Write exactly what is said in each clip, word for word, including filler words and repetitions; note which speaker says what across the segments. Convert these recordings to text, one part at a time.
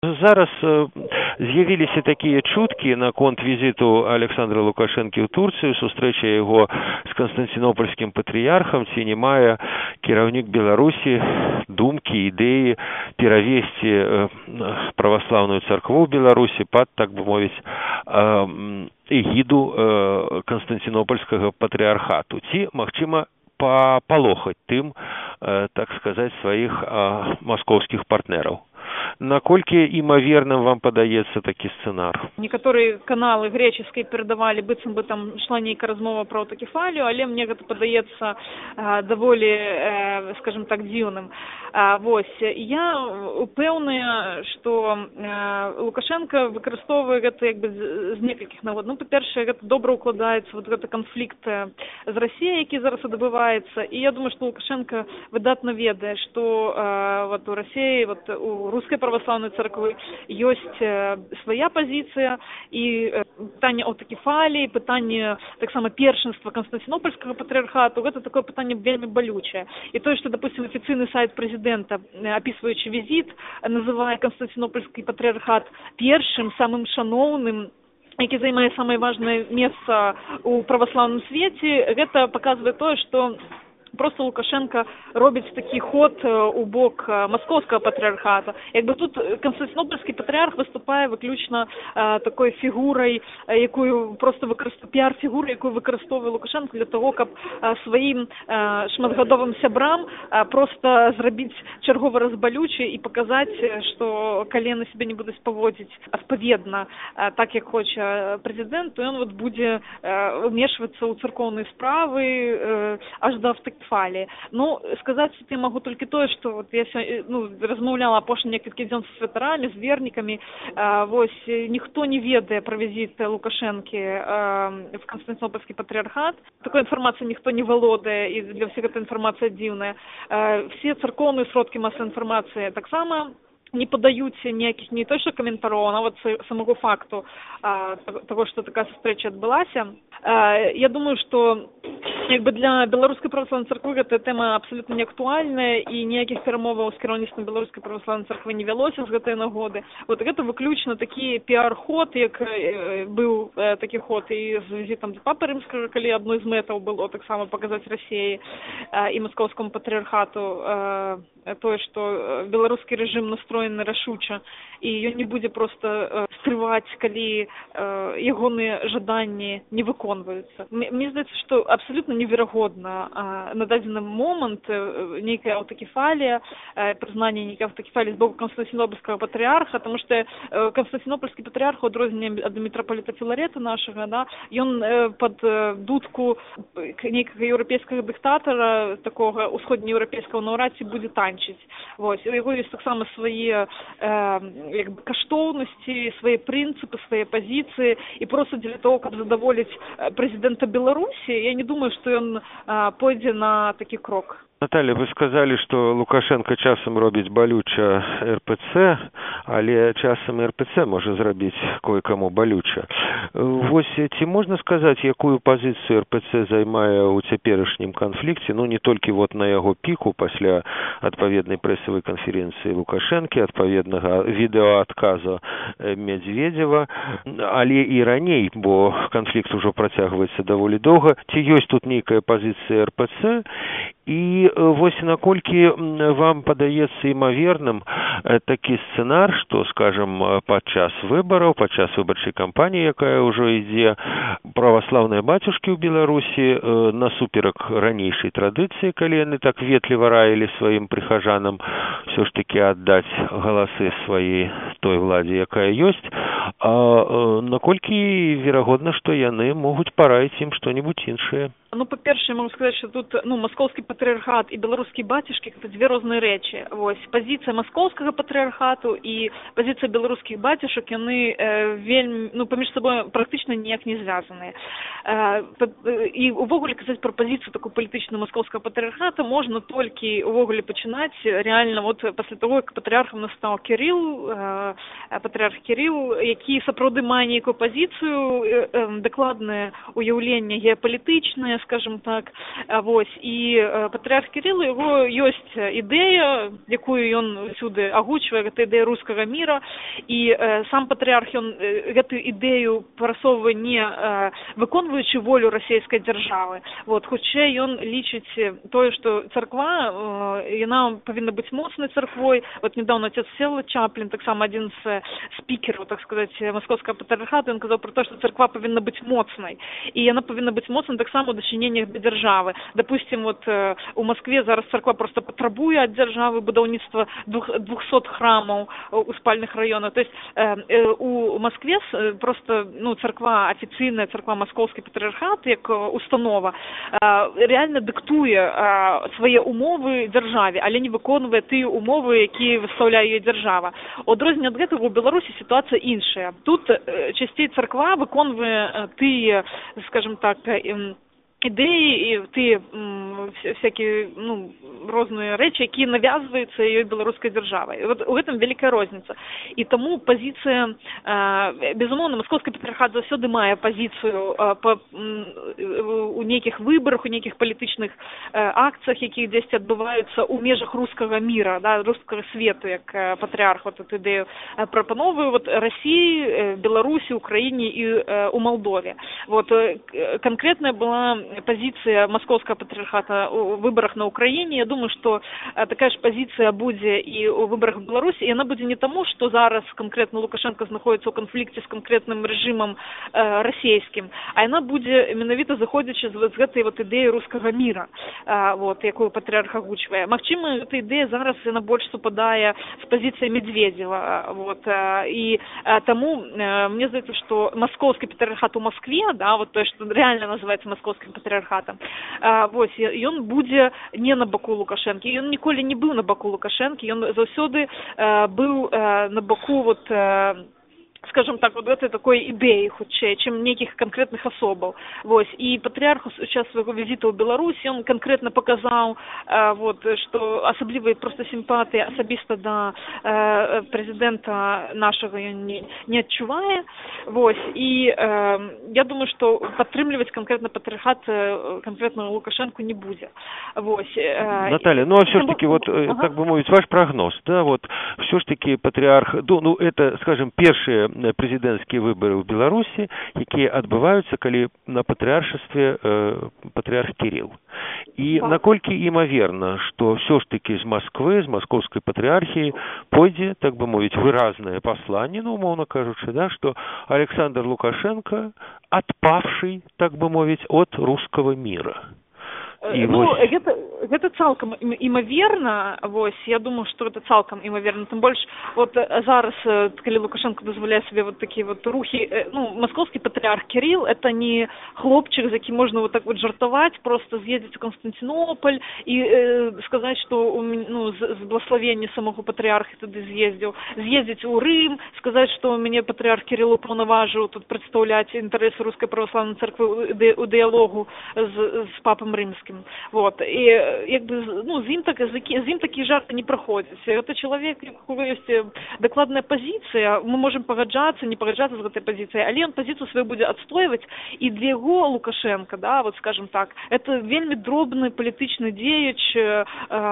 Speaker 1: Зараз з'явіліся такія чуткі наконт візіту Александра Лукашэнкі ў Турцыю, сустрэча яго з канстанцінопольскім патрыярхам, ці не мае кіраўнік Беларусі думкі, ідэі перавесці праваслаўную царкву ў Беларусі пад, так бы мовіць, эгіду канстанцінопольскага патрыярхату, ці, магчыма, папалохаць тым, так сказаць, сваіх маскоўскіх партнераў. Наколькі імаверным вам падаецца такі сцэнар?
Speaker 2: Некаторыя каналы греческай перадавалі, быццам бы там ішла нейкая размова пра аўтакефалію, але мне гэта падаецца даволі, скажем так, дзіўным. Вось, я упэўная, што Лукашенко выкарыстоўвае гэта як бы з некалькіх нагод. Ну, па-першае, гэта добра ўкладаецца вот гэты канфлікт з Расіяй, які зараз адбываецца, і я думаю, што Лукашенко выдатна ведае, што вот у Расіі, вот у рускай праваслаўнай царквы ёсць свая пазіцыя, і пытанне аўтакефаліі, пытанне таксама першынства канстанцінопольскага патрыярхату, гэта такое пытанне вельмі балючае. І тое, што, допустим, афіцыйны сайт прэзідэнта, апісваючы візіт, называе канстанцінопольскі патрыярхат першым, самым шаноўным, які займае самае важнае месца ў праваслаўным свеце, гэта паказвае тое, што просто Лукашенко робіць такі ход у бок маскоўскага патрыярхата. Як бы тут канстанцінопольскі патрыярх выступае выключна э, такой фігурай, якую просто выкарыстоўвае, піар-фігурай, якую выкарыстоўвае Лукашенко для того, каб э, сваім э, шматгадовым сябрам э, просто зрабіць чарговы раз балючы і паказаць, што калі яны сябе не будуць паводзіць адпаведна, э, так як хоча прэзідэнт, то ён вот будзе э, умешвацца ў царкоўныя справы э, аж да аўтакефаліі. Ну, сказаць я магу толькі тое, што вот я ну, размаўляла апошні некалькі дзён з святарамі, з вернікамі, э, вось, ніхто не ведае пра візіт Лукашэнкі э, в канстанцінопольскі патрыярхат. Такой інфармацыі ніхто не валодае, і для ўсіх гэта інфармацыя дзіўная. Э, все царкоўныя сродкі масавай інфармацыі таксама не падаюць ніякіх не то што каментароў, а нават самого факту а, того, што такая сустрэча адбылася. А, я думаю, што як бы для беларускай праваслаўнай царквы гэта тэма абсалютна не актуальная, і ніякіх перамоваў з кіраўніцтвам беларускай праваслаўнай царквы не вялося з гэтай нагоды. Вот гэта выключна такі піар-ход, як э, быў э, такі ход і з візітам да папы рымскага, калі адной з мэтаў было таксама паказаць Расіі э, і маскоўскаму патрыярхату э, тое, што беларускі рэжым настроены рашуча, і ён не будзе проста стрываць, калі ягоныя жаданні не выконваюцца. Мне здаецца, што абсалютна неверагодна на дадзены момант нейкая аўтакефалія, прызнанне нейкай аўтакефаліі з боку канстанцінопольскага патрыярха, таму што канстанцінопольскі патрыярх, у адрозненне ад мітрапаліта Філарета нашага, да, ён пад дудку нейкага еўрапейскага дыктатара, такога усходнееўрапейскага, наўрад ці будзе танчыць. Вось, у яго ёсць таксама свае як бы каштоўнасці, свае прынцыпы, свае пазіцыі, і проста для того, каб задаволіць прэзідэнта Беларусі, я не думаю, што ён пойдзе на такі крок.
Speaker 1: Наталья, вы сказали, што Лукашенко часам робіць балюча эр пэ цэ, але часам эр пэ цэ можа зрабіць кое-каму балюча. Вось, ці можна сказаць, якую пазіцыю эр пэ цэ займае ў цяперашнім канфлікце, ну не толькі вот на яго піку пасля адпаведнай прэсавай канферэнцыі Лукашэнкі, адпаведнага відэаадказа Медведзева, але і раней, бо канфлікт ужо працягваецца даволі доўга. Ці ёсць тут нейкая пазіцыя эр пэ цэ? І вось наколькі вам падаецца імаверным такі сцэнар, што, скажам, падчас выбараў, падчас выбарчай кампаніі, якая ўжо ідзе, праваслаўныя бацюшкі ў Беларусі насуперак ранейшай традыцыі, калі яны так ветліва раілі сваім прыхажанам ўсё ж такі аддаць галасы сваёй той владзе, якая ёсць, а наколькі верагодна, што яны могуць параіць ім што-небудзь іншае?
Speaker 2: Ну, па-першае, могу сказаць, што тут, ну, маскоўскі патрыярхат і беларускі бацюшкі — гэта дзве розныя рэчы. Вось, пазіцыя маскоўскага патрыярхату і пазіцыя беларускіх бацюшак, яны э, вельмі, ну, паміж сабой практычна ніяк не звязаныя. Э, і увогуле казаць пра пазіцыю такую палітычную маскоўскага патрыярхата можна толькі увогуле пачынаць реально вот пасля того, як патрыярхам стаў Кірыл, э, патрыярх Кірыл, які сапраўды мае нейкую пазіцыю, э, э, дакладнае уяўленне геапалітычнае, скажем так. Вось. І патрыарх Кірыл, яго ёсць ідэя, якую ён сюды агучвае, гэта ідэя рускага міра, і сам патрыарх ён гэтую ідэю прасоўвае не выконваючы волю расійскай дзяржавы. Вот. Хутчэй ён лічыць тое, што царква, яна павінна быць моцнай царквой. Вот недавно отец Всеволод Чаплін, таксама адзін з спікераў, так сказаць, маскоўскага патрыархату, ён казаў про то, што царква павінна быць моцнай. І яна павінна быць моцнай таксама ў дачыненнях да дзяржавы. Допустим, вот у Москве зараз царква просто патрабуе ад дзяржавы будаўніцтва двухсот храмаў у спальных раёнах. То есть у Москве просто, ну, царква афіцыйная, царква маскоўскі патрыархат, як установа, реально дыктуе свае умовы дзяржаве, але не выконвае тыя умовы, якія выстаўляе ёй дзяржава. У адрозненне ад гэтага у Беларусі сітуацыя іншая. Тут часцей царква выконвае тыя, скажем так, ідэі і тыя всякие, ну, розныя рэчы, якія навязваюцца ёй беларускай дзяржавай. Вот у гэтым вялікая розніца. І таму пазіцыя, безумоўна, маскоўскі патрыархат заўсёды мае пазіцыю па, у нейкіх выбарах, у нейкіх палітычных акцыях, якія дзесьці адбываюцца ў межах рускага міра, да, рускага свету, як патрыарх вот эту ідэю прапановвае вот Расіі, Беларусі, Украіне і у Малдове. Вот канкрэтная была позиция московского патриархата о выборах на Украине. Я думаю, что такая же позиция будет и о выборах в Беларуси, и она будет не тому, что зараз конкретно Лукашенко находится в конфликте с конкретным режимом э, российским, а она будет менавіта заходячи з, з гэтай вот идеи русского мира, э, вот, якую патриарх агучвае. Магчыма, эта идея зараз она больше супадае с позицией Медведева, вот, э, и э, тому э, мне здаецца, что московский патриархат у Москве, да, вот то, что реально называется московским патрыархатам, вось, ён будзе не на баку Лукашэнкі. Ён ніколі не быў на баку Лукашэнкі, ён заўсёды быў на баку вот, скажем так, вот этой такой ідэі хутчэй, чым нейкіх канкрэтных асобаў. Вось. І патрыарх у час свайго візіту ў Беларусь ён канкрэтна паказаў, вот, што асаблівай проста сімпатыі асабіста да э, прэзідэнта нашага ён не, не адчувае. Вось. І э, я думаю, што падтрымліваць канкрэтна патрыархат канкрэтна Лукашэнку не будзе. Вось.
Speaker 1: Наталья, ну а все ж таки вот, ага. так бы мовить, ваш прогноз, да, вот, все ж таки патрыарх, ну, это, скажем, першие прэзідэнцкія выбары ў Беларусі, якія адбываюцца, калі на патрыаршастве э, патрыарх Кірыл. І так. Наколькі імаверна, што ўсё ж такі з Москвы, з маскоўскай патрыархіі пойдзе, так бы мовіць, выразнае пасланне, ну, умоўна кажучы, да, што Александр Лукашенко адпавшы, так бы мовіць, от рускага міра.
Speaker 2: І ну, вось... гэта, гэта цалкам імаверна, вось, я думаю, што гэта цалкам імаверна, тым больш, вот зараз, калі Лукашенко дазваляе сабе вот такія вот рухі, ну, маскоўскі патрыарх Кірыл, это не хлопчык, з якім можна вот так вот жартаваць, просто з'ездзіць у Константинополь і э, сказаць, што ну, з, з благословення самого патрыарха туды з'ездзіў, з'ездзіць у Рым, сказаць, што мяне патрыарх Кірыл упаўнаважыў тут прадстаўляць інтарэсы рускай праваслаўнай царквы у дыялогу з, з папам рымскім. Вот. І якби, ну, з ім, так, з ім такі жарты не праходзяць. Гэта чалавек, у якога ёсць дакладная пазіцыя, мы можам пагаджацца, не пагаджацца з гэтай пазіцыяй, але ён пазіцыю сваю будзе адстойваць, і для яго Лукашенко, да, вот скажем так, это вельмі дробны палітычны дзеяч э,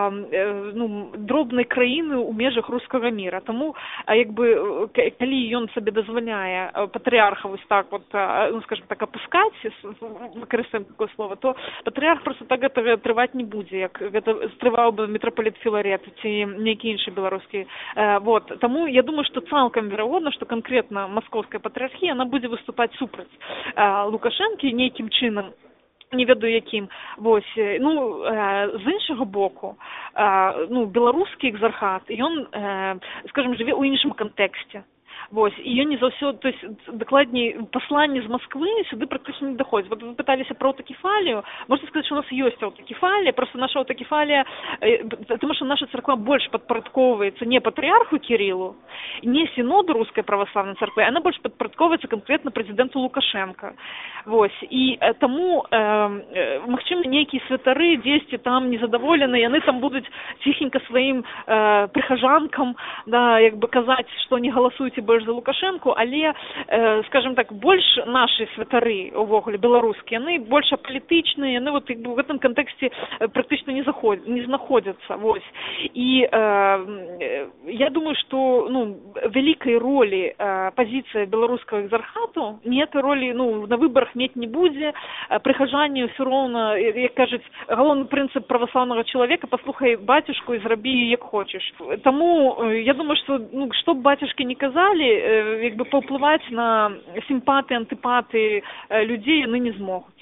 Speaker 2: э, ну, дробнай краіны ў межах рускага міра. Таму, якби, калі ён сабе дазваляе патрыарха вось так вот, ну, скажем так, апускаць, выкарыстаем такое слово, то патрыарх просто так гэта трываць не будзе, як гэта стрываў бы мітрапаліт Філарет ці нейкі іншы беларускі. Вот. Таму я думаю, што цалкам верагодна, што канкрэтна маскоўская патрыархія, она будзе выступаць супраць Лукашэнкі нейкім чынам, не ведаю якім. Вось. Ну, з іншага боку, ну, беларускі экзархат, ён, скажем, жыве ў іншым кантэксце. Вось. І ён не заўсёды, то есть, дакладней, пасланне з Москвы сюды практычна не даходзіць. Вот вы пыталіся про аўтакефалію, можна сказаць, што у нас ёсць аўтакефалія, просто наша аўтакефалія, тому што наша царква больш падпарадкоўваецца не патрыарху Кірылу, не сіноду рускай праваслаўнай царквы, она больш падпарадкоўваецца канкрэтна прэзідэнту Лукашенко. Вось. І таму, э, магчыма, нейкія святары дзесьці там незадаволены, яны там будуць ціхенька сваім э, прыхажанкам, да, як бы казаць, што не галасуйце больш больш за Лукашэнку, але, э, скажем так, больш нашы святары, увогуле, беларускія, яны больш апалітычныя, яны вот, як бы, в гэтым кантэксце практычна не, заход... не знаходзяцца, вось. І э, я думаю, што, ну, вялікай ролі э, пазіцыя беларускага экзархату, ніякай ролі, ну, на выбарах мець не будзе, прыхажанне ўсё роўна, як кажуць, галоўны прынцып праваслаўнага чалавека, паслухай бацюшку і зрабі як хочаш. Таму я думаю, што, ну, што б бацюшкі не казалі, як бы паўплываць на сімпатыі, антыпатыі людзей яны не змогуць.